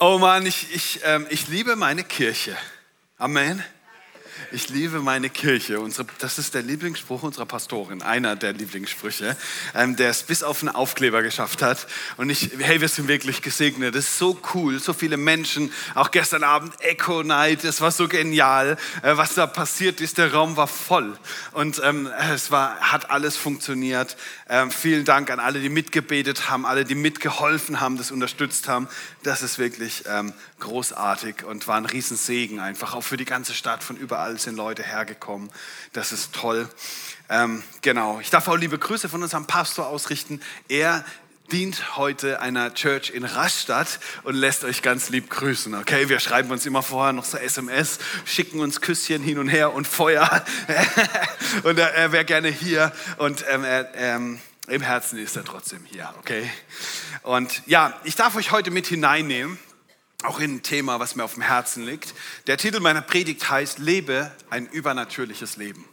Oh Mann, ich liebe meine Kirche. Amen. Ich liebe meine Kirche. Das ist der Lieblingsspruch unserer Pastorin, einer der Lieblingssprüche, der es bis auf einen Aufkleber geschafft hat. Und wir sind wirklich gesegnet. Das ist so cool, so viele Menschen. Auch gestern Abend Echo Night, das war so genial, was da passiert ist. Der Raum war voll und hat alles funktioniert. Vielen Dank an alle, die mitgebetet haben, alle, die mitgeholfen haben, das unterstützt haben. Das ist wirklich großartig und war ein Riesensegen einfach, auch für die ganze Stadt. Von überall sind Leute hergekommen. Das ist toll. Genau. Ich darf auch liebe Grüße von unserem Pastor ausrichten. Er dient heute einer Church in Rastatt und lässt euch ganz lieb grüßen. Okay, wir schreiben uns immer vorher noch so SMS, schicken uns Küsschen hin und her und Feuer. Und er wäre gerne hier und im Herzen ist er trotzdem hier. Okay. Und ja, ich darf euch heute mit hineinnehmen, auch in ein Thema, was mir auf dem Herzen liegt. Der Titel meiner Predigt heißt: Lebe ein übernatürliches Leben.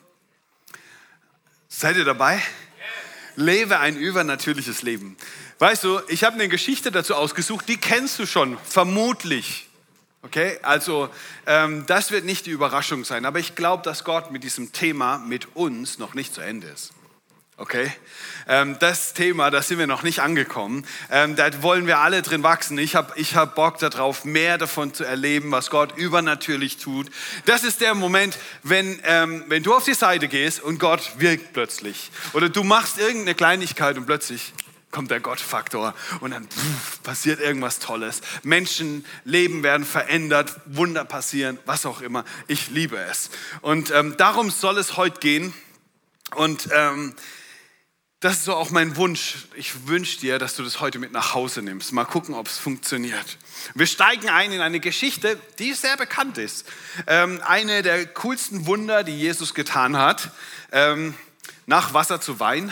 Seid ihr dabei? Lebe ein übernatürliches Leben. Weißt du, ich habe eine Geschichte dazu ausgesucht, die kennst du schon, vermutlich. Okay, also das wird nicht die Überraschung sein, aber ich glaube, dass Gott mit diesem Thema mit uns noch nicht zu Ende ist. Okay, das Thema, da sind wir noch nicht angekommen. Da wollen wir alle drin wachsen. Ich hab Bock darauf, mehr davon zu erleben, was Gott übernatürlich tut. Das ist der Moment, wenn du auf die Seite gehst und Gott wirkt plötzlich. Oder du machst irgendeine Kleinigkeit und plötzlich kommt der Gottfaktor und dann passiert irgendwas Tolles. Menschenleben werden verändert, Wunder passieren, was auch immer. Ich liebe es. Und darum soll es heute gehen. Und das ist so auch mein Wunsch. Ich wünsche dir, dass du das heute mit nach Hause nimmst. Mal gucken, ob es funktioniert. Wir steigen ein in eine Geschichte, die sehr bekannt ist. Eine der coolsten Wunder, die Jesus getan hat. Nach Wasser zu Wein.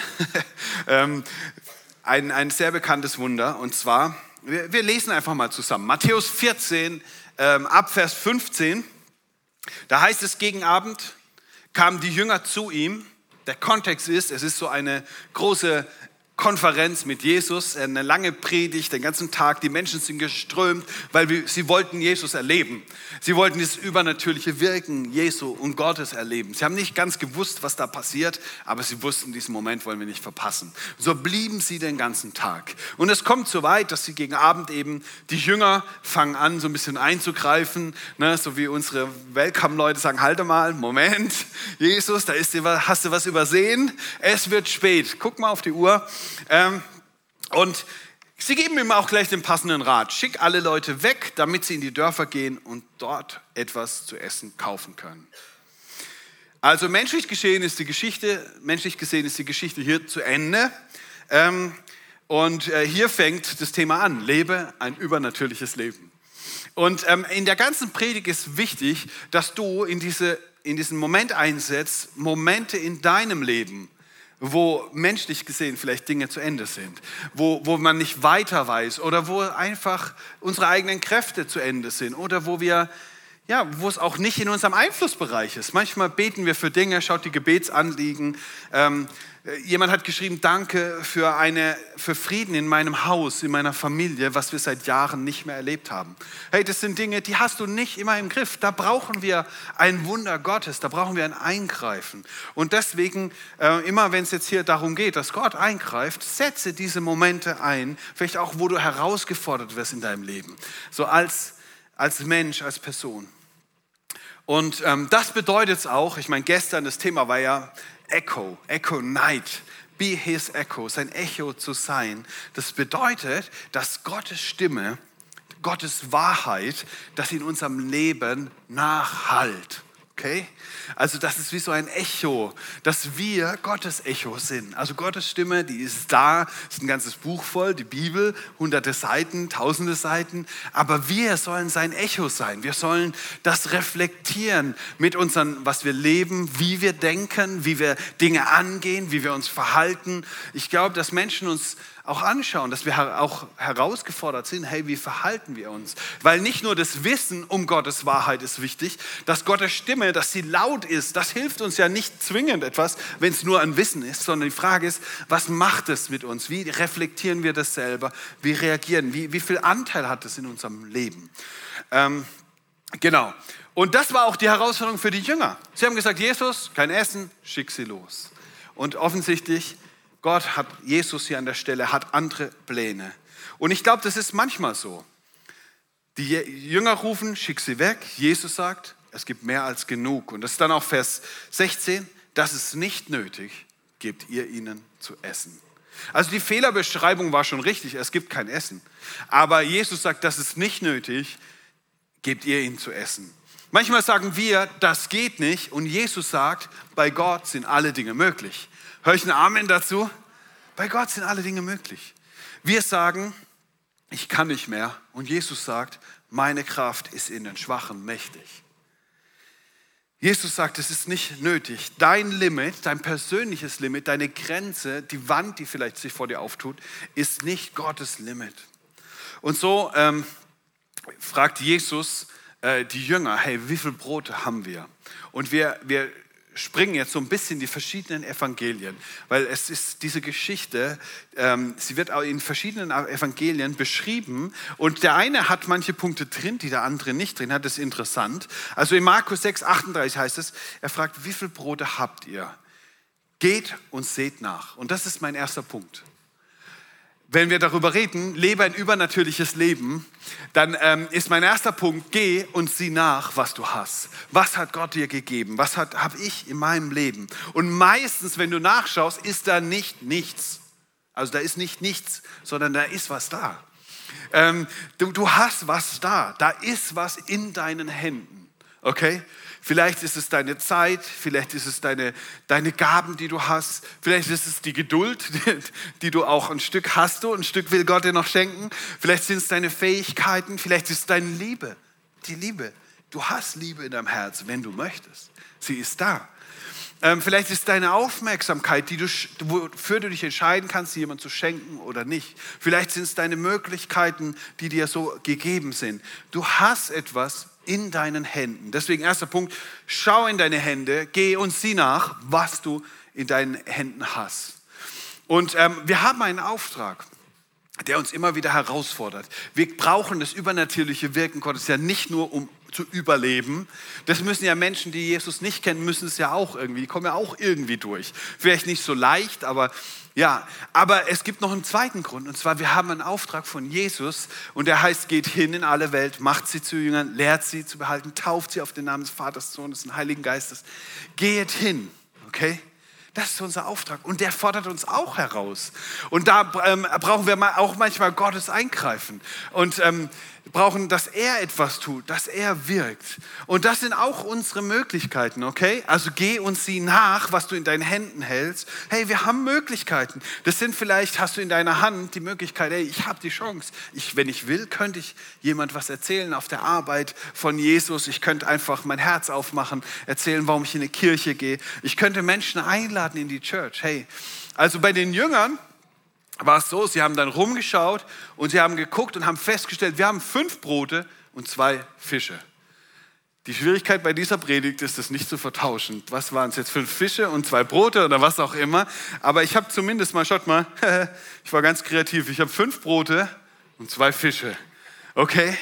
Ein sehr bekanntes Wunder. Und zwar, wir lesen einfach mal zusammen. Matthäus 14, ab Vers 15. Da heißt es: Gegen Abend kamen die Jünger zu ihm. Der Kontext ist, es ist so eine große Konferenz mit Jesus, eine lange Predigt, den ganzen Tag. Die Menschen sind geströmt, weil sie wollten Jesus erleben. Sie wollten das übernatürliche Wirken Jesu und Gottes erleben. Sie haben nicht ganz gewusst, was da passiert, aber sie wussten, diesen Moment wollen wir nicht verpassen. So blieben sie den ganzen Tag. Und es kommt so weit, dass sie gegen Abend eben, die Jünger fangen an, so ein bisschen einzugreifen, ne, so wie unsere Welcome-Leute sagen: Halte mal, Moment, Jesus, hast du was übersehen? Es wird spät. Guck mal auf die Uhr. Und sie geben ihm auch gleich den passenden Rat: Schick alle Leute weg, damit sie in die Dörfer gehen und dort etwas zu essen kaufen können. Also menschlich gesehen ist die Geschichte hier zu Ende. Und hier fängt das Thema an: Lebe ein übernatürliches Leben. Und in der ganzen Predigt ist wichtig, dass du in diesen Moment einsetzt, Momente in deinem Leben, wo menschlich gesehen vielleicht Dinge zu Ende sind, wo man nicht weiter weiß oder wo einfach unsere eigenen Kräfte zu Ende sind oder wo es auch nicht in unserem Einflussbereich ist. Manchmal beten wir für Dinge, schaut die Gebetsanliegen. Jemand hat geschrieben: Danke für Frieden in meinem Haus, in meiner Familie, was wir seit Jahren nicht mehr erlebt haben. Hey, das sind Dinge, die hast du nicht immer im Griff. Da brauchen wir ein Wunder Gottes, da brauchen wir ein Eingreifen. Und deswegen, immer wenn es jetzt hier darum geht, dass Gott eingreift, setze diese Momente ein, vielleicht auch, wo du herausgefordert wirst in deinem Leben. So als Mensch, als Person. Und das bedeutet es auch, ich meine, gestern das Thema war ja Echo Night, be his echo, sein Echo zu sein. Das bedeutet, dass Gottes Stimme, Gottes Wahrheit, dass sie in unserem Leben nachhallt. Okay? Also das ist wie so ein Echo, dass wir Gottes Echo sind. Also Gottes Stimme, die ist da, ist ein ganzes Buch voll, die Bibel, hunderte Seiten, tausende Seiten. Aber wir sollen sein Echo sein. Wir sollen das reflektieren mit unseren, was wir leben, wie wir denken, wie wir Dinge angehen, wie wir uns verhalten. Ich glaube, dass Menschen uns auch anschauen, dass wir auch herausgefordert sind, hey, wie verhalten wir uns? Weil nicht nur das Wissen um Gottes Wahrheit ist wichtig, dass Gottes Stimme, dass sie laut ist, das hilft uns ja nicht zwingend etwas, wenn es nur ein Wissen ist, sondern die Frage ist, was macht es mit uns? Wie reflektieren wir das selber? Wie reagieren? Wie viel Anteil hat es in unserem Leben? Genau. Und das war auch die Herausforderung für die Jünger. Sie haben gesagt, Jesus, kein Essen, schick sie los. Und offensichtlich, Gott hat Jesus hier an der Stelle, hat andere Pläne. Und ich glaube, das ist manchmal so. Die Jünger rufen, schick sie weg. Jesus sagt, es gibt mehr als genug. Und das ist dann auch Vers 16, das ist nicht nötig, gebt ihr ihnen zu essen. Also die Fehlerbeschreibung war schon richtig, es gibt kein Essen. Aber Jesus sagt, das ist nicht nötig, gebt ihr ihnen zu essen. Manchmal sagen wir, das geht nicht. Und Jesus sagt, bei Gott sind alle Dinge möglich. Hör ich ein Amen dazu? Bei Gott sind alle Dinge möglich. Wir sagen, ich kann nicht mehr. Und Jesus sagt, meine Kraft ist in den Schwachen mächtig. Jesus sagt, es ist nicht nötig. Dein Limit, dein persönliches Limit, deine Grenze, die Wand, die vielleicht sich vor dir auftut, ist nicht Gottes Limit. Und so fragt Jesus die Jünger, hey, wie viele Brote haben wir? Und wir springen jetzt so ein bisschen die verschiedenen Evangelien, weil es ist diese Geschichte, sie wird auch in verschiedenen Evangelien beschrieben und der eine hat manche Punkte drin, die der andere nicht drin hat, das ist interessant. Also in Markus 6, 38 heißt es, er fragt, wie viele Brote habt ihr? Geht und seht nach. Und das ist mein erster Punkt. Wenn wir darüber reden, lebe ein übernatürliches Leben, dann ist mein erster Punkt, geh und sieh nach, was du hast. Was hat Gott dir gegeben? Was habe ich in meinem Leben? Und meistens, wenn du nachschaust, ist da nicht nichts. Also da ist nicht nichts, sondern da ist was da. Du hast was da. Da ist was in deinen Händen. Okay? Vielleicht ist es deine Zeit, vielleicht ist es deine Gaben, die du hast. Vielleicht ist es die Geduld, die du auch ein Stück hast ein Stück will Gott dir noch schenken. Vielleicht sind es deine Fähigkeiten, vielleicht ist es deine Liebe. Die Liebe. Du hast Liebe in deinem Herz, wenn du möchtest. Sie ist da. Vielleicht ist deine Aufmerksamkeit, wofür du dich entscheiden kannst, jemand zu schenken oder nicht. Vielleicht sind es deine Möglichkeiten, die dir so gegeben sind. Du hast etwas in deinen Händen. Deswegen erster Punkt, schau in deine Hände, geh und sieh nach, was du in deinen Händen hast. Und wir haben einen Auftrag, der uns immer wieder herausfordert. Wir brauchen das übernatürliche Wirken Gottes ja nicht nur, um zu überleben. Das müssen ja Menschen, die Jesus nicht kennen, müssen es ja auch irgendwie, die kommen ja auch irgendwie durch. Vielleicht nicht so leicht, aber ja. Aber es gibt noch einen zweiten Grund, und zwar, wir haben einen Auftrag von Jesus und der heißt, geht hin in alle Welt, macht sie zu Jüngern, lehrt sie zu behalten, tauft sie auf den Namen des Vaters, des Sohnes und des Heiligen Geistes. Geht hin, okay? Das ist unser Auftrag und der fordert uns auch heraus. Und da brauchen wir auch manchmal Gottes Eingreifen und brauchen, dass er etwas tut, dass er wirkt. Und das sind auch unsere Möglichkeiten, okay? Also geh und sieh nach, was du in deinen Händen hältst. Hey, wir haben Möglichkeiten. Das sind vielleicht, hast du in deiner Hand die Möglichkeit, hey, ich habe die Chance. Wenn ich will, könnte ich jemand was erzählen auf der Arbeit von Jesus. Ich könnte einfach mein Herz aufmachen, erzählen, warum ich in die Kirche gehe. Ich könnte Menschen einladen in die Church. Hey, also bei den Jüngern war es so, sie haben dann rumgeschaut und sie haben geguckt und haben festgestellt, wir haben 5 Brote und 2 Fische. Die Schwierigkeit bei dieser Predigt ist, das nicht zu vertauschen. Was waren es jetzt, 5 Fische und 2 Brote oder was auch immer. Aber ich habe zumindest mal, schaut mal, ich war ganz kreativ. Ich habe 5 Brote und 2 Fische. Okay?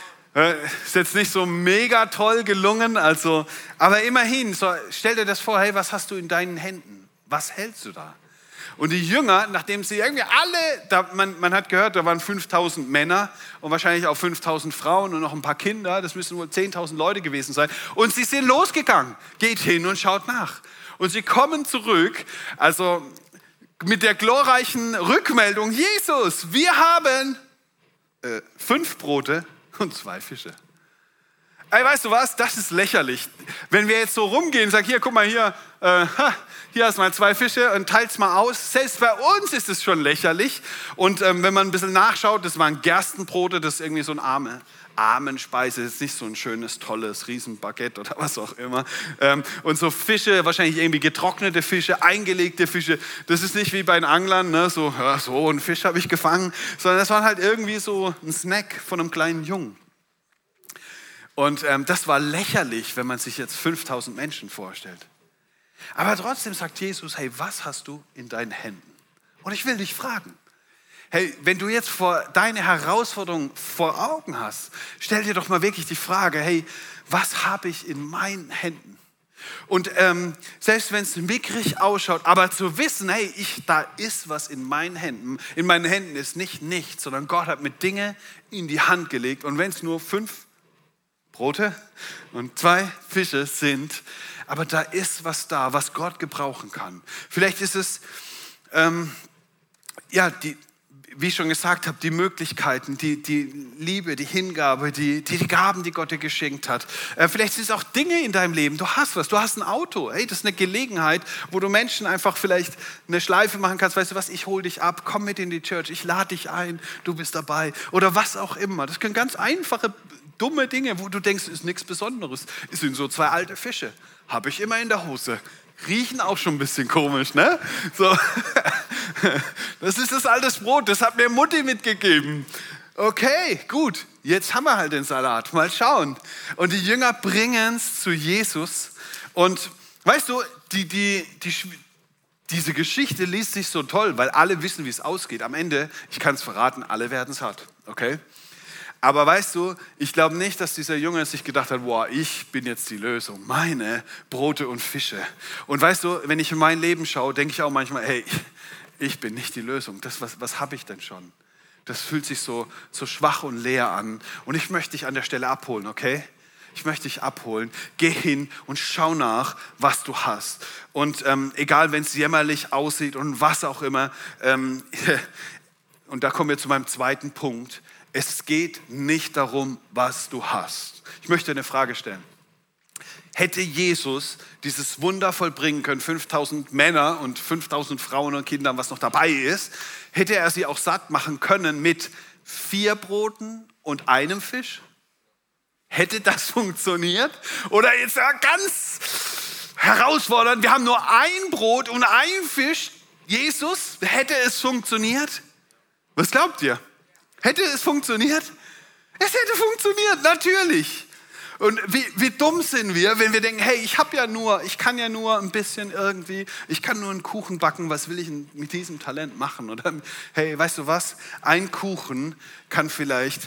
Ist jetzt nicht so mega toll gelungen, also, aber immerhin, so, stell dir das vor, hey, was hast du in deinen Händen? Was hältst du da? Und die Jünger, nachdem sie irgendwie alle, man hat gehört, da waren 5.000 Männer und wahrscheinlich auch 5.000 Frauen und noch ein paar Kinder, das müssen wohl 10.000 Leute gewesen sein. Und sie sind losgegangen, geht hin und schaut nach. Und sie kommen zurück, also mit der glorreichen Rückmeldung, Jesus, wir haben 5 Brote und 2 Fische. Ey, weißt du was? Das ist lächerlich. Wenn wir jetzt so rumgehen und sagen, hier, guck mal, hier hast du mal 2 Fische und teilt's mal aus. Selbst bei uns ist es schon lächerlich. Und wenn man ein bisschen nachschaut, das waren Gerstenbrote, das ist irgendwie so eine Armenspeise, das ist nicht so ein schönes, tolles Riesenbaguette oder was auch immer. Und so Fische, wahrscheinlich irgendwie getrocknete Fische, eingelegte Fische. Das ist nicht wie bei den Anglern, ne? So einen Fisch habe ich gefangen, sondern das war halt irgendwie so ein Snack von einem kleinen Jungen. Und das war lächerlich, wenn man sich jetzt 5000 Menschen vorstellt. Aber trotzdem sagt Jesus, hey, was hast du in deinen Händen? Und ich will dich fragen, hey, wenn du jetzt deine Herausforderung vor Augen hast, stell dir doch mal wirklich die Frage, hey, was habe ich in meinen Händen? Und selbst wenn es mickrig ausschaut, aber zu wissen, hey, da ist was in meinen Händen ist nicht nichts, sondern Gott hat mir Dinge in die Hand gelegt. Und wenn es nur 5 Brote und 2 Fische sind, aber da ist was da, was Gott gebrauchen kann. Vielleicht ist es, wie ich schon gesagt habe, die Möglichkeiten, die Liebe, die Hingabe, die Gaben, die Gott dir geschenkt hat. Vielleicht sind es auch Dinge in deinem Leben. Du hast was, du hast ein Auto. Hey, das ist eine Gelegenheit, wo du Menschen einfach vielleicht eine Schleife machen kannst. Weißt du was, ich hole dich ab, komm mit in die Church, ich lade dich ein, du bist dabei. Oder was auch immer. Das können ganz einfache dumme Dinge, wo du denkst, ist nichts Besonderes. Es sind so 2 alte Fische. Habe ich immer in der Hose. Riechen auch schon ein bisschen komisch, ne? So. Das ist das alte Brot, das hat mir Mutti mitgegeben. Okay, gut, jetzt haben wir halt den Salat. Mal schauen. Und die Jünger bringen es zu Jesus. Und weißt du, diese Geschichte liest sich so toll, weil alle wissen, wie es ausgeht. Am Ende, ich kann es verraten, alle werden es satt. Okay? Aber weißt du, ich glaube nicht, dass dieser Junge sich gedacht hat, wow, ich bin jetzt die Lösung, meine Brote und Fische. Und weißt du, wenn ich in mein Leben schaue, denke ich auch manchmal, hey, ich bin nicht die Lösung. Was habe ich denn schon? Das fühlt sich so schwach und leer an. Und ich möchte dich an der Stelle abholen, okay? Ich möchte dich abholen. Geh hin und schau nach, was du hast. Und egal, wenn es jämmerlich aussieht und was auch immer. Und da kommen wir zu meinem zweiten Punkt. Es geht nicht darum, was du hast. Ich möchte eine Frage stellen. Hätte Jesus dieses Wunder vollbringen können, 5000 Männer und 5000 Frauen und Kinder, was noch dabei ist, hätte er sie auch satt machen können mit 4 Broten und 1 Fisch? Hätte das funktioniert? Oder jetzt ganz herausfordernd, wir haben nur 1 Brot und 1 Fisch. Jesus, hätte es funktioniert? Was glaubt ihr? Hätte es funktioniert? Es hätte funktioniert, natürlich. Und wie dumm sind wir, wenn wir denken, hey, ich kann ja nur ein bisschen irgendwie, ich kann nur einen Kuchen backen, was will ich mit diesem Talent machen? Oder hey, weißt du was, ein Kuchen kann vielleicht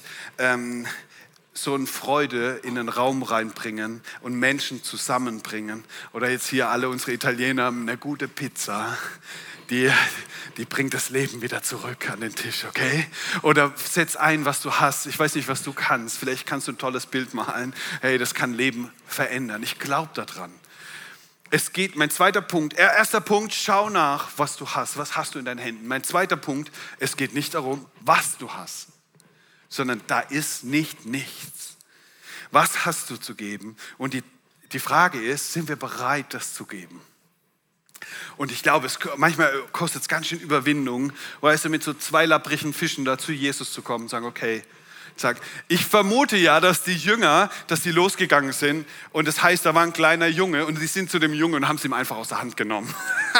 so eine Freude in den Raum reinbringen und Menschen zusammenbringen. Oder jetzt hier alle unsere Italiener, eine gute Pizza, die bringt das Leben wieder zurück an den Tisch, okay? Oder setz ein, was du hast. Ich weiß nicht, was du kannst. Vielleicht kannst du ein tolles Bild malen. Hey, das kann Leben verändern. Ich glaube daran. Es geht, mein zweiter Punkt, erster Punkt, schau nach, was du hast. Was hast du in deinen Händen? Mein zweiter Punkt, es geht nicht darum, was du hast, sondern da ist nicht nichts. Was hast du zu geben? Und die Frage ist, sind wir bereit, das zu geben? Und ich glaube, manchmal kostet es ganz schön Überwindung, weißt du, mit so 2 lapprigen Fischen da zu Jesus zu kommen und sagen, okay, ich vermute ja, dass die Jünger, dass die losgegangen sind und das heißt, da war ein kleiner Junge und die sind zu dem Jungen und haben es ihm einfach aus der Hand genommen.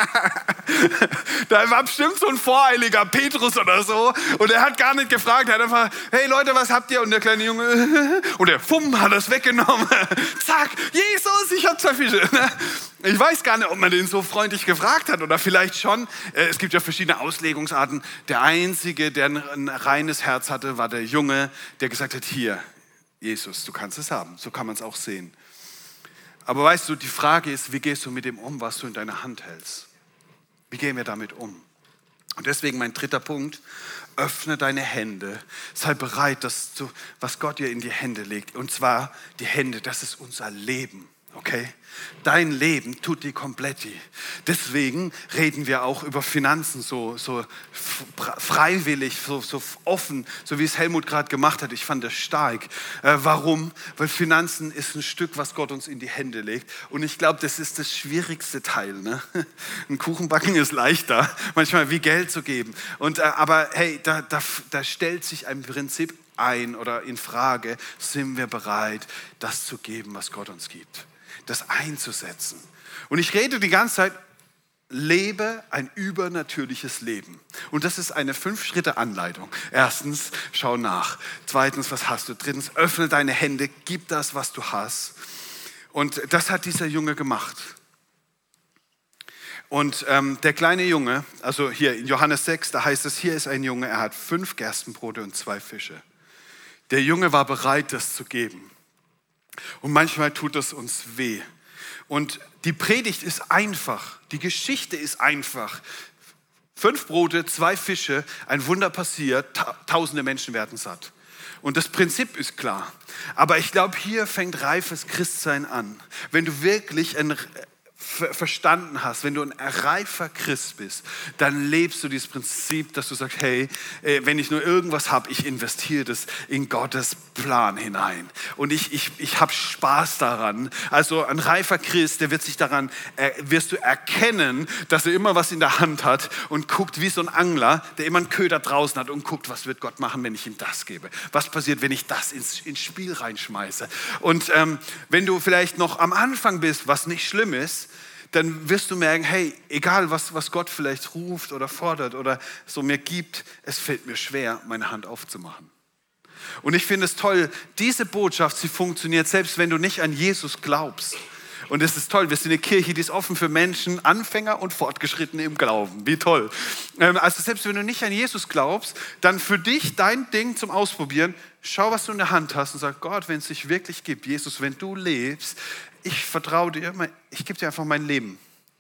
Da war bestimmt so ein voreiliger Petrus oder so und er hat gar nicht gefragt, er hat einfach, hey Leute, was habt ihr? Und der kleine Junge, und der Fumm hat das weggenommen. Zack, Jesus, ich habe 2 Fische. Ich weiß gar nicht, ob man den so freundlich gefragt hat oder vielleicht schon. Es gibt ja verschiedene Auslegungsarten. Der Einzige, der ein reines Herz hatte, war der Junge, der gesagt hat, hier, Jesus, du kannst es haben. So kann man es auch sehen. Aber weißt du, die Frage ist, wie gehst du mit dem um, was du in deiner Hand hältst? Wie gehen wir damit um? Und deswegen mein dritter Punkt, öffne deine Hände. Sei bereit, was Gott dir in die Hände legt. Und zwar die Hände, das ist unser Leben. Okay? Dein Leben tut die kompletti. Deswegen reden wir auch über Finanzen so freiwillig, so offen, so wie es Helmut gerade gemacht hat. Ich fand das stark. Warum? Weil Finanzen ist ein Stück, was Gott uns in die Hände legt. Und ich glaube, das ist das schwierigste Teil. Ne? Ein Kuchenbacken ist leichter, manchmal wie Geld zu geben. Aber hey, da stellt sich ein Prinzip ein oder in Frage, sind wir bereit, das zu geben, was Gott uns gibt. Das einzusetzen. Und ich rede die ganze Zeit, lebe ein übernatürliches Leben. Und das ist eine 5-Schritte-Anleitung. Erstens, schau nach. Zweitens, was hast du? Drittens, öffne deine Hände, gib das, was du hast. Und das hat dieser Junge gemacht. Und der kleine Junge, also hier in Johannes 6, da heißt es, hier ist ein Junge, er hat 5 Gerstenbrote und 2 Fische. Der Junge war bereit, das zu geben. Und manchmal tut es uns weh. Und die Predigt ist einfach, die Geschichte ist einfach. 5 Brote, 2 Fische, ein Wunder passiert, tausende Menschen werden satt. Und das Prinzip ist klar. Aber ich glaube, hier fängt reifes Christsein an. Wenn du wirklich verstanden hast, wenn du ein reifer Christ bist, dann lebst du dieses Prinzip, dass du sagst, hey, wenn ich nur irgendwas habe, ich investiere das in Gottes Plan hinein. Und ich habe Spaß daran. Also ein reifer Christ, der wird sich daran, wirst du erkennen, dass er immer was in der Hand hat und guckt wie so ein Angler, der immer einen Köder draußen hat und guckt, was wird Gott machen, wenn ich ihm das gebe? Was passiert, wenn ich das ins Spiel reinschmeiße? Und wenn du vielleicht noch am Anfang bist, was nicht schlimm ist, dann wirst du merken, hey, egal was Gott vielleicht ruft oder fordert oder so mir gibt, es fällt mir schwer, meine Hand aufzumachen. Und ich finde es toll, diese Botschaft, sie funktioniert, selbst wenn du nicht an Jesus glaubst. Und es ist toll, wir sind eine Kirche, die ist offen für Menschen, Anfänger und Fortgeschrittene im Glauben. Wie toll. Also selbst wenn du nicht an Jesus glaubst, dann für dich dein Ding zum Ausprobieren, schau, was du in der Hand hast und sag, Gott, wenn es dich wirklich gibt, Jesus, wenn du lebst, ich vertraue dir, ich gebe dir einfach mein Leben.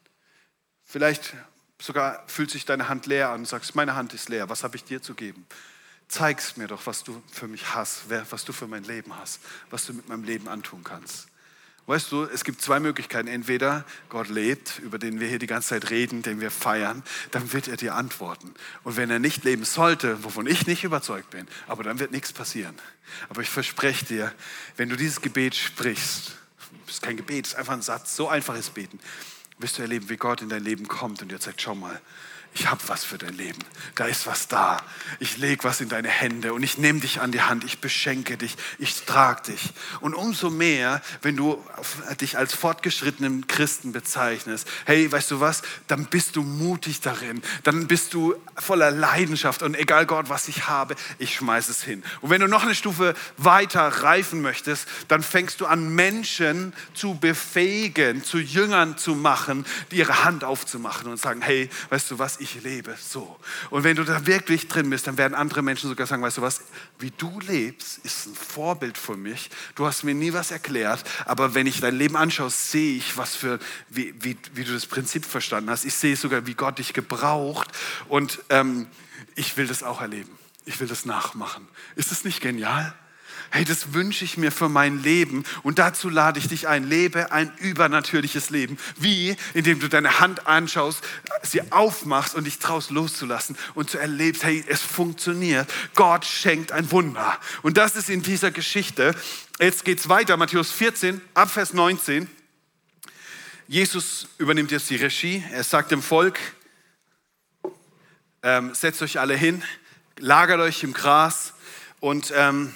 Vielleicht sogar fühlt sich deine Hand leer an und sagst, meine Hand ist leer, was habe ich dir zu geben? Zeig's mir doch, was du für mich hast, was du für mein Leben hast, was du mit meinem Leben antun kannst. Weißt du, es gibt 2 Möglichkeiten. Entweder Gott lebt, über den wir hier die ganze Zeit reden, den wir feiern, dann wird er dir antworten. Und wenn er nicht leben sollte, wovon ich nicht überzeugt bin, aber dann wird nichts passieren. Aber ich verspreche dir, wenn du dieses Gebet sprichst, das ist kein Gebet, das ist einfach ein Satz, so einfach ist Beten, wirst du erleben, wie Gott in dein Leben kommt und dir sagt, schau mal, ich habe was für dein Leben. Da ist was da. Ich lege was in deine Hände und ich nehme dich an die Hand. Ich beschenke dich. Ich trage dich. Und umso mehr, wenn du dich als fortgeschrittenen Christen bezeichnest, hey, weißt du was, dann bist du mutig darin. Dann bist du voller Leidenschaft. Und egal Gott, was ich habe, ich schmeiße es hin. Und wenn du noch eine Stufe weiter reifen möchtest, dann fängst du an, Menschen zu befähigen, zu Jüngern zu machen, die ihre Hand aufzumachen und sagen, hey, weißt du was, ich lebe so. Und wenn du da wirklich drin bist, dann werden andere Menschen sogar sagen, weißt du was, wie du lebst, ist ein Vorbild für mich. Du hast mir nie was erklärt, aber wenn ich dein Leben anschaue, sehe ich, wie du das Prinzip verstanden hast. Ich sehe sogar, wie Gott dich gebraucht und ich will das auch erleben. Ich will das nachmachen. Ist das nicht genial? Hey, das wünsche ich mir für mein Leben und dazu lade ich dich ein. Lebe ein übernatürliches Leben. Wie? Indem du deine Hand anschaust, sie aufmachst und dich traust loszulassen und zu erleben, hey, es funktioniert. Gott schenkt ein Wunder. Und das ist in dieser Geschichte. Jetzt geht's weiter, Matthäus 14, ab Vers 19. Jesus übernimmt jetzt die Regie. Er sagt dem Volk, setzt euch alle hin, lagert euch im Gras und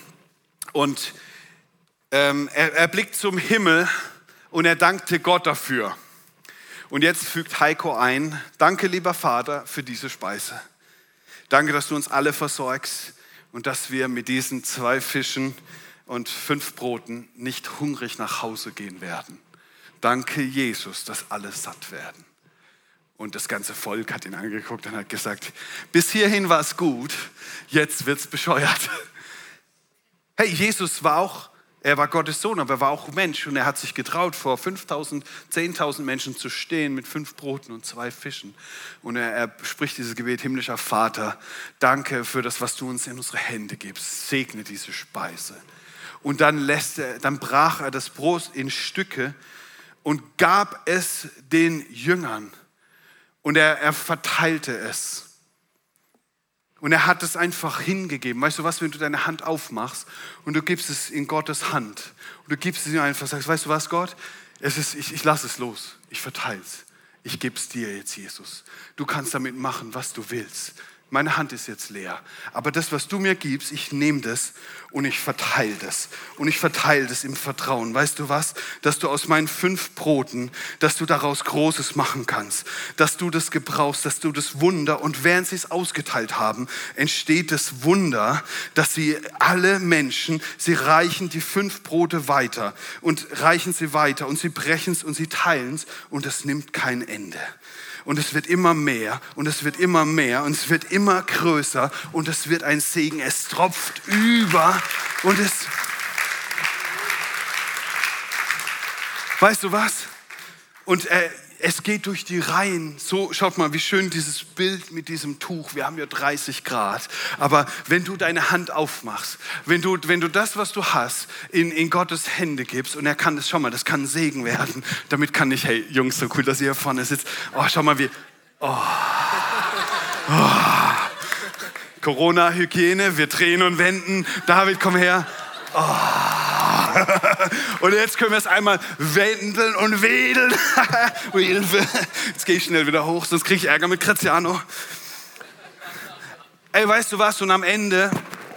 er blickt zum Himmel und er dankte Gott dafür. Und jetzt fügt Heiko ein, danke lieber Vater für diese Speise. Danke, dass du uns alle versorgst und dass wir mit diesen 2 Fischen und 5 Broten nicht hungrig nach Hause gehen werden. Danke Jesus, dass alle satt werden. Und das ganze Volk hat ihn angeguckt und hat gesagt, bis hierhin war es gut, jetzt wird's bescheuert. Hey, Jesus er war Gottes Sohn, aber er war auch Mensch und er hat sich getraut, vor 5.000, 10.000 Menschen zu stehen mit 5 Broten und 2 Fischen. Und er spricht dieses Gebet, himmlischer Vater, danke für das, was du uns in unsere Hände gibst. Segne diese Speise. Und dann brach er das Brot in Stücke und gab es den Jüngern. Und er verteilte es. Und er hat es einfach hingegeben. Weißt du was, wenn du deine Hand aufmachst und du gibst es in Gottes Hand und du gibst es ihm einfach, sagst, weißt du was, Gott, ich lasse es los, ich verteile es. Ich gebe es dir jetzt, Jesus. Du kannst damit machen, was du willst. Meine Hand ist jetzt leer. Aber das, was du mir gibst, ich nehme das und ich verteile das. Und ich verteile das im Vertrauen. Weißt du was? Dass du aus meinen 5 Broten, dass du daraus Großes machen kannst. Dass du das gebrauchst, dass du das Wunder, und während sie es ausgeteilt haben, entsteht das Wunder, dass sie alle Menschen, sie reichen die 5 Brote weiter und reichen sie weiter und sie brechen es und sie teilen es und es nimmt kein Ende. Und es wird immer mehr und es wird immer mehr und es wird immer größer und es wird ein Segen. Es tropft über und weißt du was? Und es geht durch die Reihen. So, schaut mal, wie schön dieses Bild mit diesem Tuch. Wir haben ja 30 Grad. Aber wenn du deine Hand aufmachst, wenn du das, was du hast, in Gottes Hände gibst, und er kann das, schau mal, das kann ein Segen werden. Damit kann ich, hey Jungs, so cool, dass ihr hier vorne sitzt. Oh, schau mal, Corona-Hygiene, wir drehen und wenden. David, komm her. Und jetzt können wir es einmal wendeln und wedeln. Jetzt gehe ich schnell wieder hoch, sonst kriege ich Ärger mit Graziano. Ey, weißt du was? Und am Ende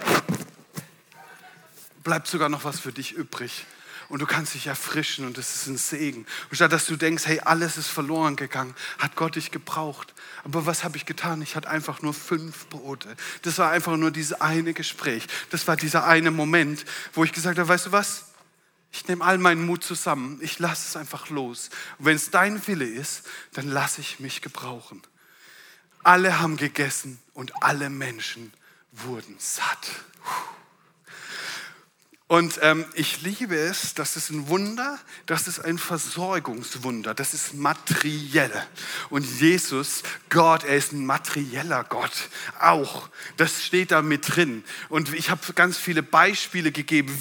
bleibt sogar noch was für dich übrig. Und du kannst dich erfrischen und das ist ein Segen. Und statt dass du denkst, hey, alles ist verloren gegangen, hat Gott dich gebraucht. Aber was habe ich getan? Ich hatte einfach nur 5 Brote. Das war einfach nur dieses eine Gespräch. Das war dieser eine Moment, wo ich gesagt habe, weißt du was? Ich nehme all meinen Mut zusammen. Ich lasse es einfach los. Und wenn es dein Wille ist, dann lasse ich mich gebrauchen. Alle haben gegessen und alle Menschen wurden satt. Und ich liebe es, das ist ein Wunder, das ist ein Versorgungswunder, das ist materiell. Und Jesus, Gott, er ist ein materieller Gott, auch. Das steht da mit drin. Und ich habe ganz viele Beispiele gegeben,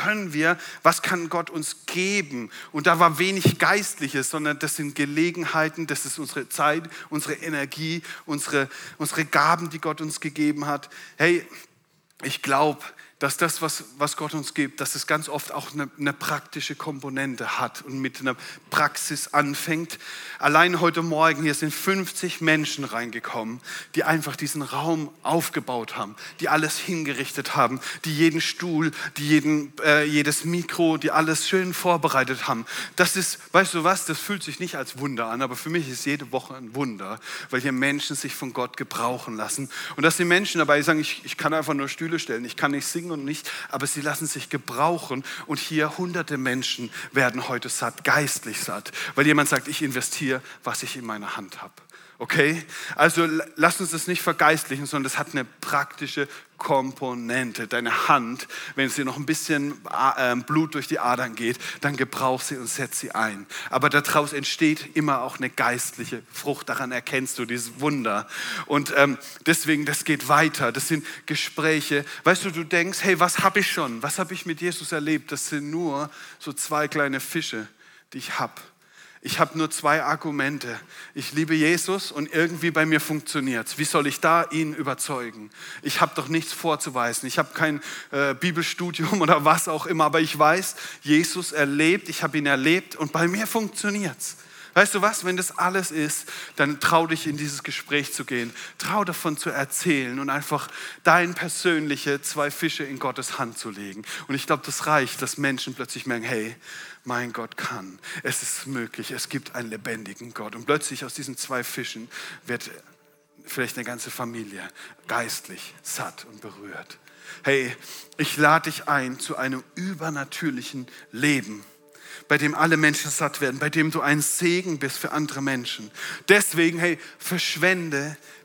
was kann Gott uns geben? Und da war wenig Geistliches, sondern das sind Gelegenheiten, das ist unsere Zeit, unsere Energie, unsere Gaben, die Gott uns gegeben hat. Hey, ich glaube, dass das, was Gott uns gibt, dass es ganz oft auch eine praktische Komponente hat und mit einer Praxis anfängt. Allein heute Morgen hier sind 50 Menschen reingekommen, die einfach diesen Raum aufgebaut haben, die alles hingerichtet haben, die jeden Stuhl, die jedes Mikro, die alles schön vorbereitet haben. Das ist, weißt du was, das fühlt sich nicht als Wunder an, aber für mich ist jede Woche ein Wunder, weil hier Menschen sich von Gott gebrauchen lassen. Und dass die Menschen dabei sagen, ich kann einfach nur Stühle stellen, ich kann nicht singen und nicht, aber sie lassen sich gebrauchen und hier hunderte Menschen werden heute satt, geistlich satt, weil jemand sagt, ich investiere, was ich in meiner Hand habe. Okay? Also lass uns das nicht vergeistlichen, sondern das hat eine praktische Komponente. Deine Hand, wenn es dir noch ein bisschen Blut durch die Adern geht, dann gebrauch sie und setz sie ein. Aber daraus entsteht immer auch eine geistliche Frucht. Daran erkennst du dieses Wunder. Und deswegen, das geht weiter. Das sind Gespräche. Weißt du, du denkst, hey, was habe ich schon? Was habe ich mit Jesus erlebt? Das sind nur so 2 kleine Fische, die ich habe. Ich habe nur 2 Argumente. Ich liebe Jesus und irgendwie bei mir funktioniert es. Wie soll ich da ihn überzeugen? Ich habe doch nichts vorzuweisen. Ich habe kein Bibelstudium oder was auch immer, aber ich weiß, Jesus erlebt, ich habe ihn erlebt und bei mir funktioniert es. Weißt du was, wenn das alles ist, dann trau dich in dieses Gespräch zu gehen. Trau davon zu erzählen und einfach dein persönliche 2 Fische in Gottes Hand zu legen. Und ich glaube, das reicht, dass Menschen plötzlich merken, hey, mein Gott kann, es ist möglich, es gibt einen lebendigen Gott. Und plötzlich aus diesen 2 Fischen wird vielleicht eine ganze Familie geistlich satt und berührt. Hey, ich lade dich ein zu einem übernatürlichen Leben, bei dem alle Menschen satt werden, bei dem du ein Segen bist für andere Menschen. Deswegen, hey, verschwende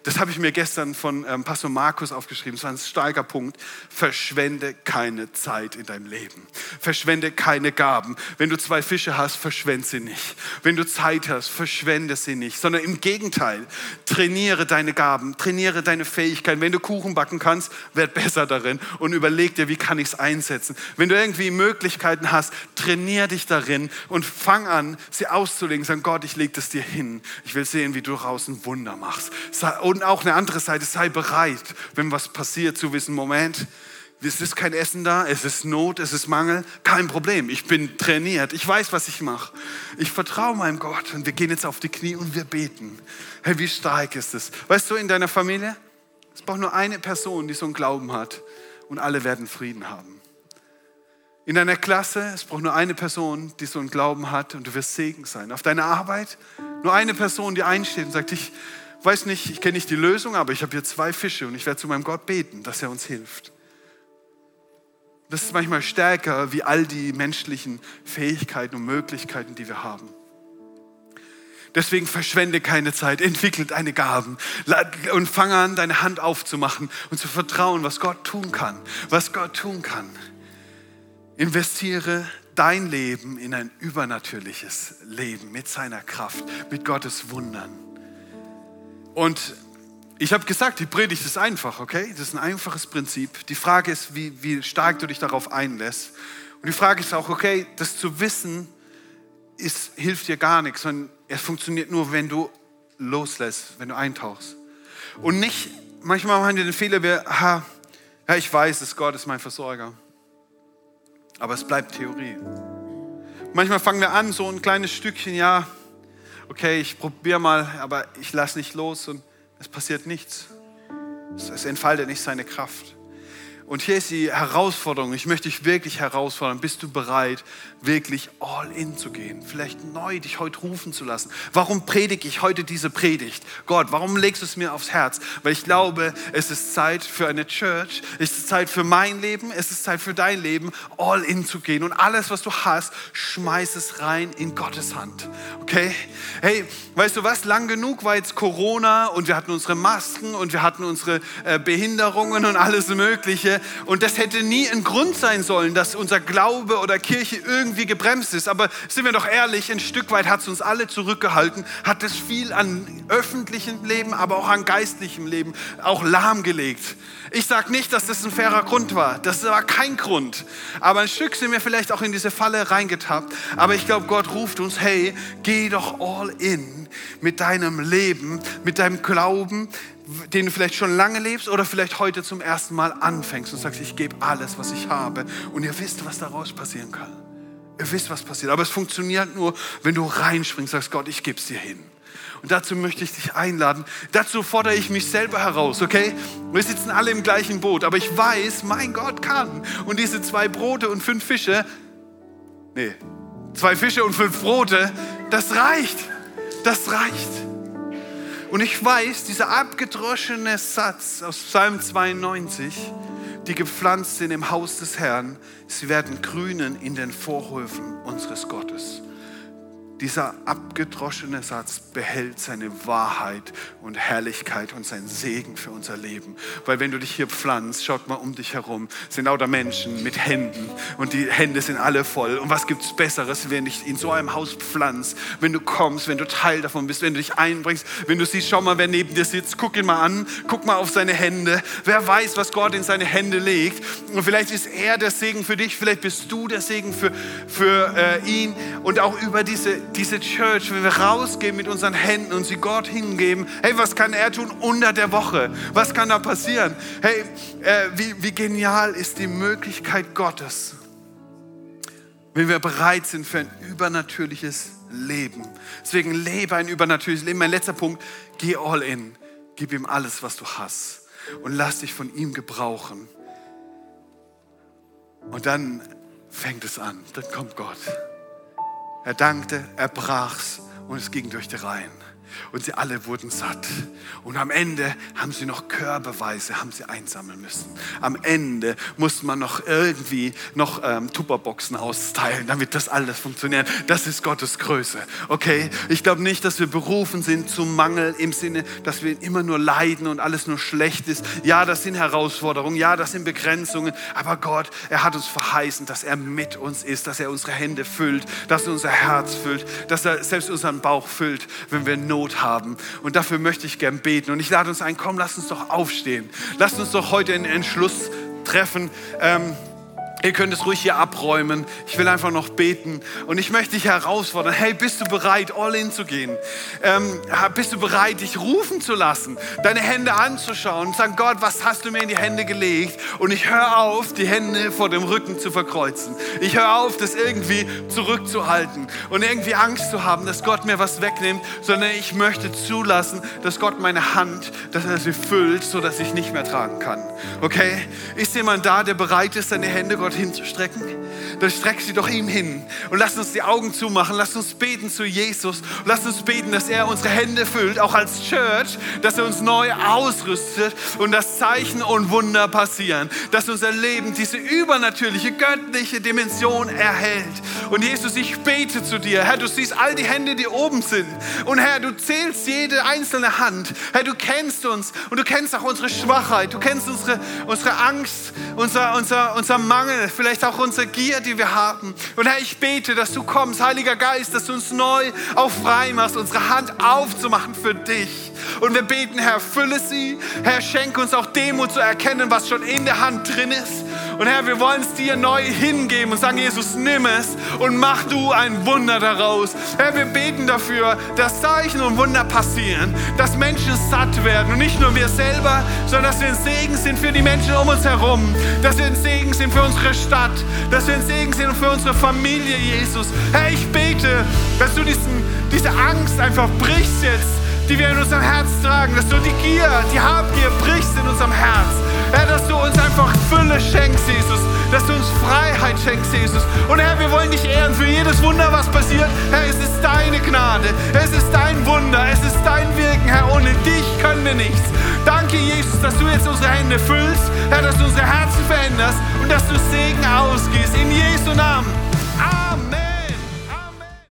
Das habe ich mir gestern von Pastor Markus aufgeschrieben. Das war ein starker Punkt. Verschwende keine Zeit in deinem Leben. Verschwende keine Gaben. Wenn du 2 Fische hast, verschwende sie nicht. Wenn du Zeit hast, verschwende sie nicht. Sondern im Gegenteil, trainiere deine Gaben, trainiere deine Fähigkeiten. Wenn du Kuchen backen kannst, werd besser darin und überleg dir, wie kann ich es einsetzen. Wenn du irgendwie Möglichkeiten hast, trainiere dich darin und fang an, sie auszulegen. Sag, Gott, ich lege das dir hin. Ich will sehen, wie du daraus ein Wunder machst. Und auch eine andere Seite, sei bereit, wenn was passiert, zu wissen, Moment, es ist kein Essen da, es ist Not, es ist Mangel, kein Problem. Ich bin trainiert, ich weiß, was ich mache. Ich vertraue meinem Gott und wir gehen jetzt auf die Knie und wir beten. Hey, wie stark ist es? Weißt du, in deiner Familie, es braucht nur eine Person, die so einen Glauben hat und alle werden Frieden haben. In deiner Klasse, es braucht nur eine Person, die so einen Glauben hat und du wirst Segen sein. Auf deiner Arbeit, nur eine Person, die einsteht und sagt, ich weiß nicht, ich kenne nicht die Lösung, aber ich habe hier 2 Fische und ich werde zu meinem Gott beten, dass er uns hilft. Das ist manchmal stärker wie all die menschlichen Fähigkeiten und Möglichkeiten, die wir haben. Deswegen verschwende keine Zeit, entwickle deine Gaben und fang an, deine Hand aufzumachen und zu vertrauen, was Gott tun kann. Was Gott tun kann. Investiere dein Leben in ein übernatürliches Leben mit seiner Kraft, mit Gottes Wundern. Und ich habe gesagt, die Predigt ist einfach, okay? Das ist ein einfaches Prinzip. Die Frage ist, wie stark du dich darauf einlässt. Und die Frage ist auch, okay, das zu wissen, hilft dir gar nichts, sondern es funktioniert nur, wenn du loslässt, wenn du eintauchst. Und nicht, manchmal machen wir den Fehler, ich weiß es, Gott ist mein Versorger. Aber es bleibt Theorie. Manchmal fangen wir an, so ein kleines Stückchen, okay, ich probiere mal, aber ich lasse nicht los und es passiert nichts. Es entfaltet nicht seine Kraft. Und hier ist die Herausforderung, ich möchte dich wirklich herausfordern, bist du bereit, wirklich all in zu gehen? Vielleicht neu dich heute rufen zu lassen. Warum predige ich heute diese Predigt? Gott, warum legst du es mir aufs Herz? Weil ich glaube, es ist Zeit für eine Church, es ist Zeit für mein Leben, es ist Zeit für dein Leben, all in zu gehen. Und alles, was du hast, schmeiß es rein in Gottes Hand. Okay? Hey, weißt du was? Lang genug war jetzt Corona und wir hatten unsere Masken und wir hatten unsere Behinderungen und alles Mögliche. Und das hätte nie ein Grund sein sollen, dass unser Glaube oder Kirche irgendwie gebremst ist. Aber sind wir doch ehrlich, ein Stück weit hat es uns alle zurückgehalten, hat es viel an öffentlichem Leben, aber auch an geistlichem Leben auch lahmgelegt. Ich sage nicht, dass das ein fairer Grund war. Das war kein Grund. Aber ein Stück sind wir vielleicht auch in diese Falle reingetappt. Aber ich glaube, Gott ruft uns, hey, geh doch all in mit deinem Leben, mit deinem Glauben, den du vielleicht schon lange lebst oder vielleicht heute zum ersten Mal anfängst und sagst, ich gebe alles, was ich habe. Und ihr wisst, was daraus passieren kann. Ihr wisst, was passiert. Aber es funktioniert nur, wenn du reinspringst, sagst, Gott, ich gebe es dir hin. Und dazu möchte ich dich einladen. Dazu fordere ich mich selber heraus, okay? Wir sitzen alle im gleichen Boot, aber ich weiß, mein Gott kann. Und diese 2 Brote und 5 Fische, 2 Fische und 5 Brote, das reicht. Das reicht. Und ich weiß, dieser abgedroschene Satz aus Psalm 92, die gepflanzt sind im Haus des Herrn, sie werden grünen in den Vorhöfen unseres Gottes. Dieser abgedroschene Satz behält seine Wahrheit und Herrlichkeit und seinen Segen für unser Leben. Weil wenn du dich hier pflanzt, schaut mal um dich herum, sind lauter Menschen mit Händen und die Hände sind alle voll. Und was gibt es Besseres, wenn du dich in so einem Haus pflanzt, wenn du kommst, wenn du Teil davon bist, wenn du dich einbringst, wenn du siehst, schau mal, wer neben dir sitzt, guck ihn mal an, guck mal auf seine Hände. Wer weiß, was Gott in seine Hände legt. Und vielleicht ist er der Segen für dich, vielleicht bist du der Segen für ihn. Und auch über diese Church, wenn wir rausgehen mit unseren Händen und sie Gott hingeben, hey, was kann er tun unter der Woche? Was kann da passieren? Hey, wie genial ist die Möglichkeit Gottes, wenn wir bereit sind für ein übernatürliches Leben. Deswegen lebe ein übernatürliches Leben. Mein letzter Punkt, geh all in. Gib ihm alles, was du hast und lass dich von ihm gebrauchen. Und dann fängt es an, dann kommt Gott. Er dankte, er brach's und es ging durch die Reihen. Und sie alle wurden satt. Und am Ende haben sie noch körbeweise einsammeln müssen. Am Ende musste man noch irgendwie Tupperboxen austeilen, damit das alles funktioniert. Das ist Gottes Größe. Okay? Ich glaube nicht, dass wir berufen sind zum Mangel im Sinne, dass wir immer nur leiden und alles nur schlecht ist. Ja, das sind Herausforderungen. Ja, das sind Begrenzungen. Aber Gott, er hat uns verheißen, dass er mit uns ist, dass er unsere Hände füllt, dass er unser Herz füllt, dass er selbst unseren Bauch füllt, wenn wir Not haben. Und dafür möchte ich gern beten. Und ich lade uns ein, komm, lass uns doch aufstehen. Lass uns doch heute einen Entschluss treffen. Ihr könnt es ruhig hier abräumen. Ich will einfach noch beten. Und ich möchte dich herausfordern. Hey, bist du bereit, all in zu gehen? Bist du bereit, dich rufen zu lassen? Deine Hände anzuschauen und sagen, Gott, was hast du mir in die Hände gelegt? Und ich höre auf, die Hände vor dem Rücken zu verkreuzen. Ich höre auf, das irgendwie zurückzuhalten und irgendwie Angst zu haben, dass Gott mir was wegnimmt, sondern ich möchte zulassen, dass Gott meine Hand, dass er sie füllt, sodass ich nicht mehr tragen kann. Okay? Ist jemand da, der bereit ist, seine Hände Gott hinzustrecken? Dann streck sie doch ihm hin und lass uns die Augen zumachen, lass uns beten zu Jesus, lass uns beten, dass er unsere Hände füllt, auch als Church, dass er uns neu ausrüstet und dass Zeichen und Wunder passieren, dass unser Leben diese übernatürliche, göttliche Dimension erhält. Und Jesus, ich bete zu dir, Herr, du siehst all die Hände, die oben sind und Herr, du zählst jede einzelne Hand. Herr, du kennst uns und du kennst auch unsere Schwachheit, du kennst unsere Angst, unser Mangel, vielleicht auch unsere Gier, die wir haben. Und Herr, ich bete, dass du kommst, Heiliger Geist, dass du uns neu auch frei machst, unsere Hand aufzumachen für dich. Und wir beten, Herr, fülle sie. Herr, schenke uns auch Demut zu erkennen, was schon in der Hand drin ist. Und Herr, wir wollen es dir neu hingeben und sagen, Jesus, nimm es und mach du ein Wunder daraus. Herr, wir beten dafür, dass Zeichen und Wunder passieren, dass Menschen satt werden und nicht nur wir selber, sondern dass wir ein Segen sind für die Menschen um uns herum, dass wir ein Segen sind für unsere Stadt, dass wir ein Segen sind für unsere Familie, Jesus. Herr, ich bete, dass du diese Angst einfach brichst jetzt, die wir in unserem Herz tragen, dass du die Gier, die Habgier brichst in unserem Herz. Herr, dass du uns einfach Fülle schenkst, Jesus, dass du uns Freiheit schenkst, Jesus. Und Herr, wir wollen dich ehren für jedes Wunder, was passiert. Herr, es ist deine Gnade, es ist dein Wunder, es ist dein Wirken, Herr, ohne dich können wir nichts. Danke, Jesus, dass du jetzt unsere Hände füllst, Herr, dass du unsere Herzen veränderst und dass du Segen ausgießt. In Jesu Namen.